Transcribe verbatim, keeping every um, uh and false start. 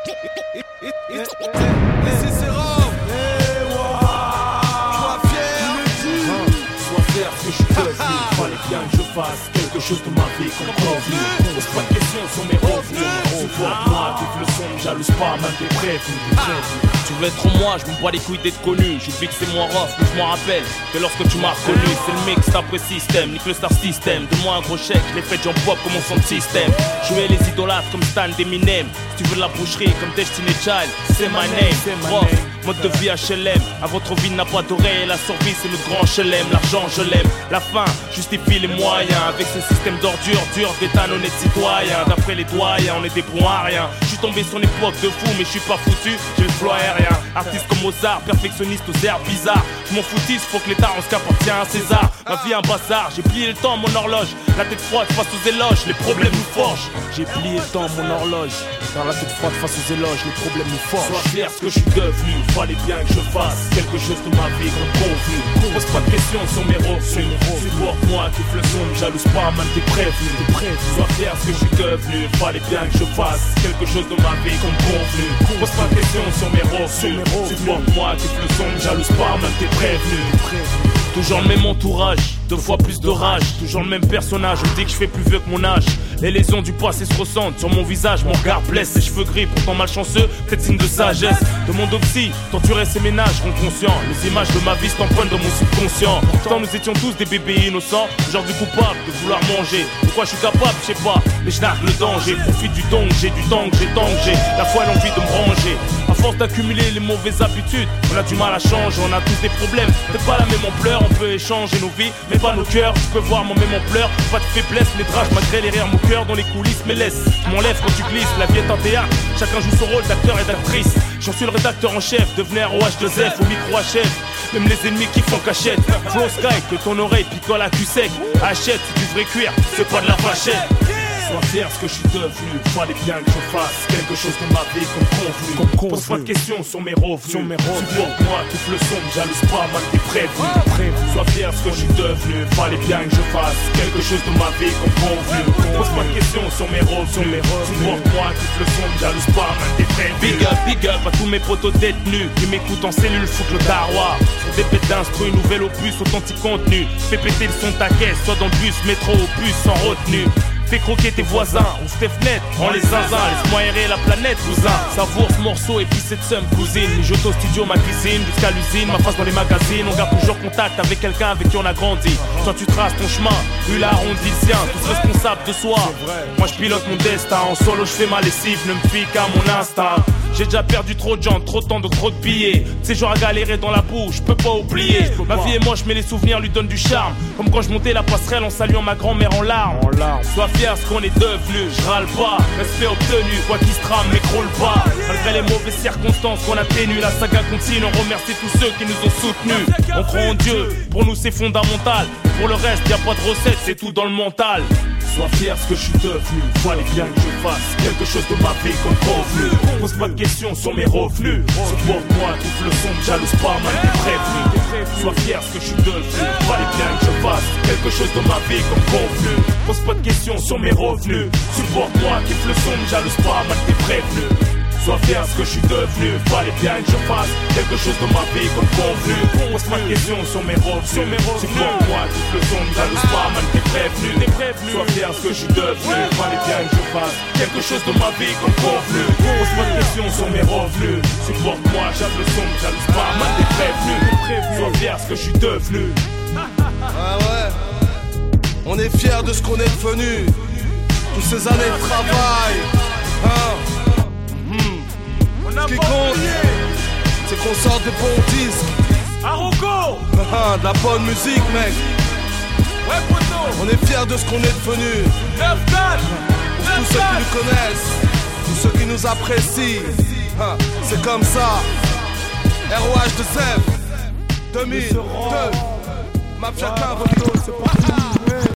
Ici c'est Rome. Sois fier. Sois fier ce que je suis devenu. Fallait bien que je fasse quelque chose de ma vie comme convenu. Pose pas de questions sur mes revenus. Supporte-moi, vive le son, jalouse pas, mal t'es prévenu. Tu veux être moi, je me bats les couilles d'être connu. J'oublie que c'est moi rough, mais je m'en rappelle que lorsque tu m'as reconnu, c'est le mix d'après système, nique le star system. Donne-moi un gros chèque, je l'ai fait jump pop comme mon son de système. Jouer les idolâtres comme Stan d'Eminem. Si tu veux de la boucherie comme Destiny Child, c'est my name. Prof, mode de vie H L M. À votre vie n'a pas d'oreille, la survie c'est notre grand H L M. L'argent je l'aime, la fin justifie les moyens. Avec ce système d'ordure, dur d'être un honnête citoyen. D'après les doyens, on est des bons à rien. Je suis tombé sur une époque de fou, mais je suis pas foutu, j'ai le flow aérien. Artiste comme Mozart, perfectionniste aux airs bizarres. Je m'en foutisse, faut que l'état en ce qu'appartient à César. Ma vie un bazar, j'ai plié le temps à mon horloge. La tête froide face aux éloges, les problèmes nous forgent. J'ai plié le temps à mon horloge. Dans la tête froide face aux éloges, les problèmes nous forgent. Sois fier ce que je suis devenu, fallait bien que je fasse quelque chose de ma vie comme convenu. Pose pas de questions sur mes revenus. Supporte-moi, kiffe le son, ne jalouse pas, man t'es prévenu. Sois fier ce que je suis devenu, fallait bien que je fasse quelque chose de ma vie comme convenu. Pose pas de questions sur mes revenus. Supporte-moi, kiffe le son, ne jalouse pas, man t'es prévenu. Toujours le même entourage, deux fois plus de rage. Toujours le même personnage, on dit que je fais plus vieux que mon âge. Les lésions du passé se ressentent sur mon visage. Mon regard blesse, les cheveux gris, pourtant malchanceux, peut-être signe de sagesse. De mon psy, torturer ses ménages, rend conscient. Les images de ma vie s'empruntent dans mon subconscient. Pourtant nous étions tous des bébés innocents, aujourd'hui coupables de vouloir manger. Pourquoi je suis capable, je sais pas, mais je nargue le danger. Profite du don que j'ai, du temps que j'ai, tant que j'ai la foi et l'envie de me ranger. À force d'accumuler les mauvaises habitudes, on a du mal à changer, on a tous des problèmes. Peut-être pas la même ampleur, on peut échanger nos vies, mais pas nos cœurs. Je peux voir moi-même en pleurs, pas de faiblesse, les drages malgré les rires, mon cœur dans les coulisses me laisse. Je m'enlève quand tu glisses, la vie est un théâtre, chacun joue son rôle d'acteur et d'actrice. J'en suis le rédacteur en chef, devenez R O H deux F au micro H F. Même les ennemis qui font cachette. Flow Sky, que ton oreille picole à cul sec. Achète, c'est du vrai cuir, c'est pas de la vachette. Sois fier ce que je suis devenu, fallait bien que je fasse quelque chose de ma vie comme convenu. Comme convenu. Pose pas de questions sur mes revenus. Sur mes revenus. Supporte-moi, kiffe le son, jalouse pas, man t'es prévenu. Sois fier ce que je suis devenu, fallait bien que je fasse quelque chose de ma vie comme convenu. Pose pas de questions sur mes revenus. Sur mes revenus. Supporte-moi, kiffe le son, jalouse pas, man t'es prévenu. Big up, big up à tous mes potos détenus qui m'écoutent en cellule, foutent le daroir. Sur des bêtes d'instru, nouvel opus, authentique contenu. Fais péter le son de ta caisse, soit dans le bus, métro ou bus sans retenue. Fais croquer tes voisins, ouvre tes fenêtres, rends les zinzins, laisse-moi aérer la planète, cousin. Savoure ce morceau et puis cette somme, cousine. Mijoto studio, ma cuisine, jusqu'à l'usine, ma face dans les magazines. On garde toujours contact avec quelqu'un avec qui on a grandi. Toi tu traces ton chemin, lui il arrondit le sien, tous responsables de soi. Moi je pilote mon destin, en solo je fais ma lessive, ne me fie qu'à mon instinct. J'ai déjà perdu trop de gens, trop de temps, de trop de billets. Ces jours à galérer dans la boue, je peux pas oublier. Ma vie et moi, je mets les souvenirs, lui donne du charme. Comme quand je montais la passerelle en saluant ma grand-mère en larmes. Sois fier ce qu'on est devenu, je râle pas. Respect obtenu, quoi qu'il se trame, m'écroule pas. Malgré les mauvaises circonstances qu'on atténue, la saga continue. On remercie tous ceux qui nous ont soutenus. On croit en Dieu, pour nous c'est fondamental. Pour le reste, y a pas de recette, c'est tout dans le mental. Sois fier ce que je suis devenu, fallait bien que je fasse quelque chose de ma vie comme convenu. Pose pas de questions sur mes revenus. Supporte-moi, kiffe le son, jalouse pas, mal t'es prévenu. Sois fier ce que je suis devenu, fallait bien que je fasse quelque chose de ma vie comme convenu. Pose pas de questions sur mes revenus. Supporte-moi, kiffe le son, jalouse pas, mal t'es prévenu. Sois fier ce que je suis devenu, fallait bien que je fasse quelque chose de ma vie comme convenu. Pose pas de questions sur mes revenus. Supporte-moi, kiffe le son, jalouse pas, man t'es prévenu. Sois fier ce que je suis devenu, fallait bien que je fasse quelque chose de ma vie comme convenu. Pose pas de questions sur mes revenus. Supporte-moi, j'aime le son, jalouse pas, man t'es prévenu. Sois fier ce que je suis devenu. Ah ouais, on est fiers de ce qu'on est devenu. Toutes ces années de travail, hein. Ce qui compte, c'est qu'on sort des bons disques. Aroko, de la bonne musique, mec. ouais poto, On est fiers de ce qu'on est devenu. neuf quatre, Pour tous ceux qui nous connaissent, tous ceux qui nous apprécient, hein, c'est comme ça. R O H deux F deux mille deux, Mafia Quinze, c'est parti.